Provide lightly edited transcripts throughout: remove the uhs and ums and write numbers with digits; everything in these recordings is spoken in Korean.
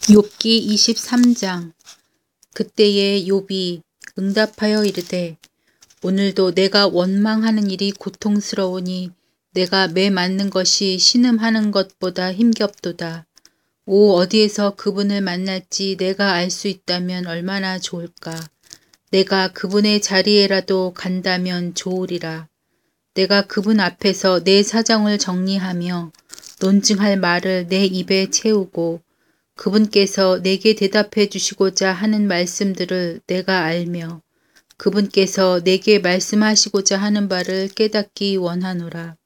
욥기 23장. 그때에 욥이 응답하여 이르되 오늘도 내가 원망하는 일이 고통스러우니 내가 매 맞는 것이 신음하는 것보다 힘겹도다. 오, 어디에서 그분을 만날지 내가 알 수 있다면 얼마나 좋을까. 내가 그분의 자리에라도 간다면 좋으리라. 내가 그분 앞에서 내 사정을 정리하며 논증할 말을 내 입에 채우고 그분께서 내게 대답해 주시고자 하는 말씀들을 내가 알며 그분께서 내게 말씀하시고자 하는 바를 깨닫기 원하노라.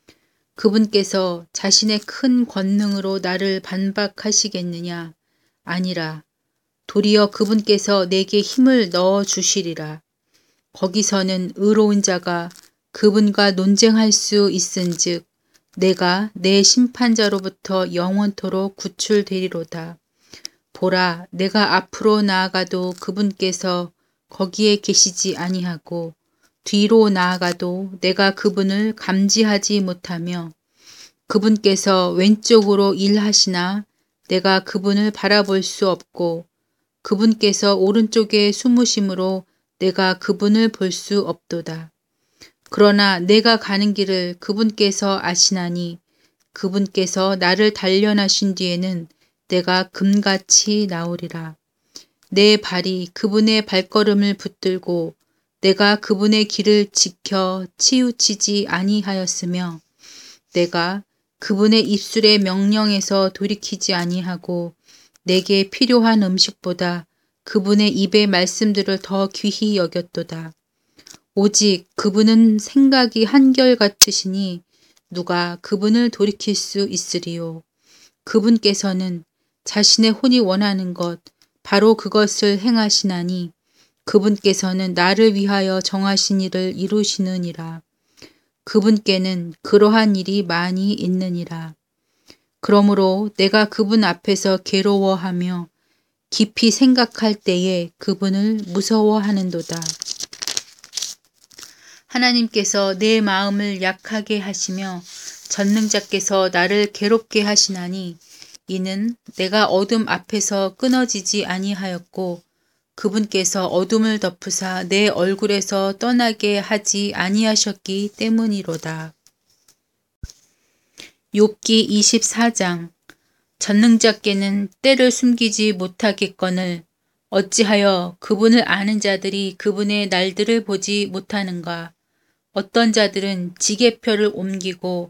그분께서 자신의 큰 권능으로 나를 반박하시겠느냐? 아니라 도리어 그분께서 내게 힘을 넣어 주시리라. 거기서는 의로운 자가 그분과 논쟁할 수 있은즉 내가 내 심판자로부터 영원토록 구출되리로다. 보라, 내가 앞으로 나아가도 그분께서 거기에 계시지 아니하고 뒤로 나아가도 내가 그분을 감지하지 못하며 그분께서 왼쪽으로 일하시나 내가 그분을 바라볼 수 없고 그분께서 오른쪽에 숨으심으로 내가 그분을 볼 수 없도다. 그러나 내가 가는 길을 그분께서 아시나니 그분께서 나를 단련하신 뒤에는 내가 금같이 나오리라. 내 발이 그분의 발걸음을 붙들고 내가 그분의 길을 지켜 치우치지 아니하였으며 내가 그분의 입술의 명령에서 돌이키지 아니하고 내게 필요한 음식보다 그분의 입의 말씀들을 더 귀히 여겼도다. 오직 그분은 생각이 한결같으시니 누가 그분을 돌이킬 수 있으리요. 그분께서는 자신의 혼이 원하는 것 바로 그것을 행하시나니 그분께서는 나를 위하여 정하신 일을 이루시느니라. 그분께는 그러한 일이 많이 있느니라. 그러므로 내가 그분 앞에서 괴로워하며 깊이 생각할 때에 그분을 무서워하는도다. 하나님께서 내 마음을 약하게 하시며 전능자께서 나를 괴롭게 하시나니 이는 내가 어둠 앞에서 끊어지지 아니하였고 그분께서 어둠을 덮으사 내 얼굴에서 떠나게 하지 아니하셨기 때문이로다. 욥기 24장. 전능자께는 때를 숨기지 못하겠거늘 어찌하여 그분을 아는 자들이 그분의 날들을 보지 못하는가. 어떤 자들은 지게표를 옮기고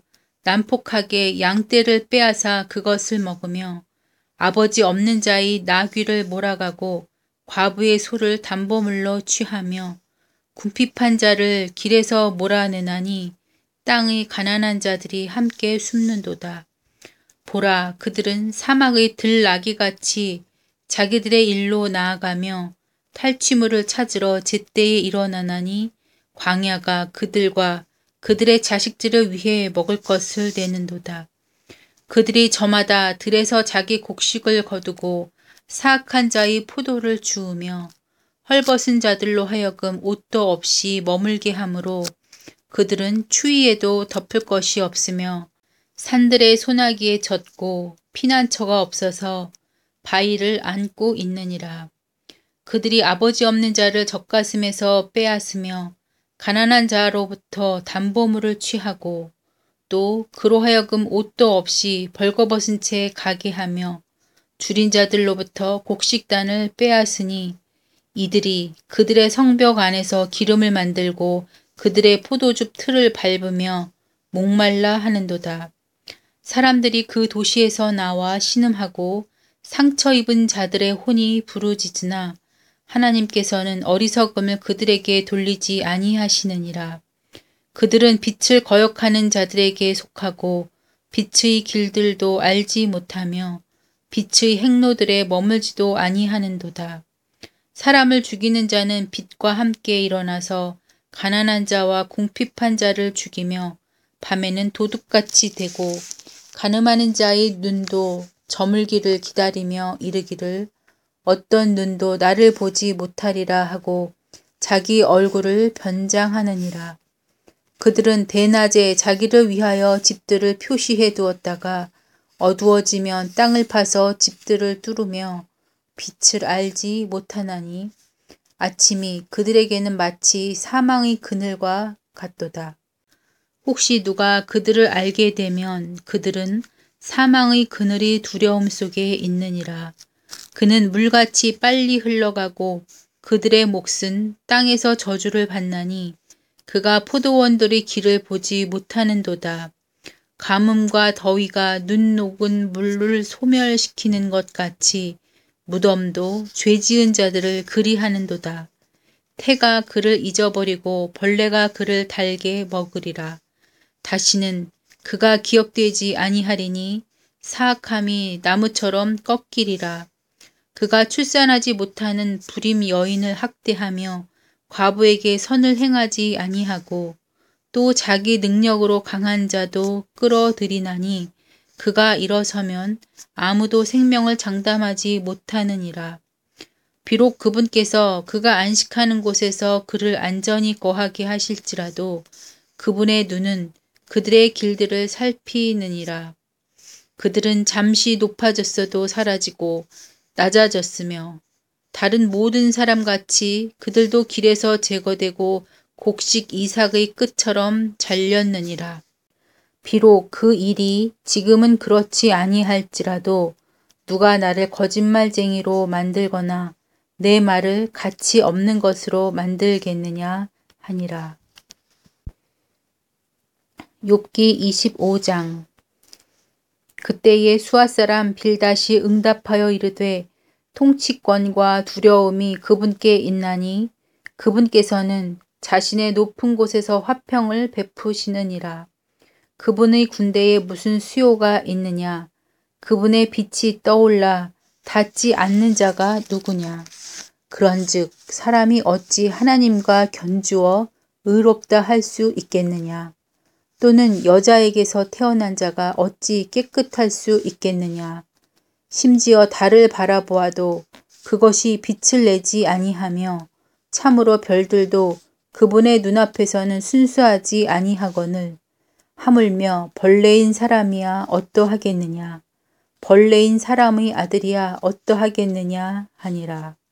난폭하게 양떼를 빼앗아 그것을 먹으며 아버지 없는 자의 나귀를 몰아가고 과부의 소를 담보물로 취하며 궁핍한 자를 길에서 몰아내나니 땅의 가난한 자들이 함께 숨는도다. 보라, 그들은 사막의 들나귀같이 자기들의 일로 나아가며 탈취물을 찾으러 제때에 일어나나니 광야가 그들과 그들의 자식들을 위해 먹을 것을 내는도다. 그들이 저마다 들에서 자기 곡식을 거두고 사악한 자의 포도를 주우며 헐벗은 자들로 하여금 옷도 없이 머물게 하므로 그들은 추위에도 덮을 것이 없으며 산들의 소나기에 젖고 피난처가 없어서 바위를 안고 있느니라. 그들이 아버지 없는 자를 젖가슴에서 빼앗으며 가난한 자로부터 담보물을 취하고 또 그로 하여금 옷도 없이 벌거벗은 채 가게 하며 줄인 자들로부터 곡식단을 빼앗으니 이들이 그들의 성벽 안에서 기름을 만들고 그들의 포도즙 틀을 밟으며 목말라 하는도다. 사람들이 그 도시에서 나와 신음하고 상처 입은 자들의 혼이 부르짖으나 하나님께서는 어리석음을 그들에게 돌리지 아니하시느니라. 그들은 빛을 거역하는 자들에게 속하고 빛의 길들도 알지 못하며 빛의 행로들에 머물지도 아니하는도다. 사람을 죽이는 자는 빛과 함께 일어나서 가난한 자와 궁핍한 자를 죽이며 밤에는 도둑같이 되고 간음하는 자의 눈도 저물기를 기다리며 이르기를 어떤 눈도 나를 보지 못하리라 하고 자기 얼굴을 변장하느니라. 그들은 대낮에 자기를 위하여 집들을 표시해 두었다가 어두워지면 땅을 파서 집들을 뚫으며 빛을 알지 못하나니 아침이 그들에게는 마치 사망의 그늘과 같도다. 혹시 누가 그들을 알게 되면 그들은 사망의 그늘이 두려움 속에 있느니라. 그는 물같이 빨리 흘러가고 그들의 몫은 땅에서 저주를 받나니 그가 포도원들의 길을 보지 못하는도다. 가뭄과 더위가 눈 녹은 물을 소멸시키는 것 같이 무덤도 죄지은 자들을 그리하는도다. 태가 그를 잊어버리고 벌레가 그를 달게 먹으리라. 다시는 그가 기억되지 아니하리니 사악함이 나무처럼 꺾이리라. 그가 출산하지 못하는 불임 여인을 학대하며 과부에게 선을 행하지 아니하고 또 자기 능력으로 강한 자도 끌어들이나니 그가 일어서면 아무도 생명을 장담하지 못하느니라. 비록 그분께서 그가 안식하는 곳에서 그를 안전히 거하게 하실지라도 그분의 눈은 그들의 길들을 살피느니라. 그들은 잠시 높아졌어도 사라지고 낮아졌으며 다른 모든 사람같이 그들도 길에서 제거되고 곡식 이삭의 끝처럼 잘렸느니라. 비록 그 일이 지금은 그렇지 아니할지라도 누가 나를 거짓말쟁이로 만들거나 내 말을 가치 없는 것으로 만들겠느냐 하니라. 욥기 25장. 그때에 수아 사람 빌닷이 응답하여 이르되 통치권과 두려움이 그분께 있나니 그분께서는 자신의 높은 곳에서 화평을 베푸시느니라. 그분의 군대에 무슨 수요가 있느냐? 그분의 빛이 떠올라 닿지 않는 자가 누구냐? 그런즉 사람이 어찌 하나님과 견주어 의롭다 할 수 있겠느냐? 또는 여자에게서 태어난 자가 어찌 깨끗할 수 있겠느냐? 심지어 달을 바라보아도 그것이 빛을 내지 아니하며 참으로 별들도 그분의 눈앞에서는 순수하지 아니하거늘 하물며 벌레인 사람이야 어떠하겠느냐? 벌레인 사람의 아들이야 어떠하겠느냐 하니라.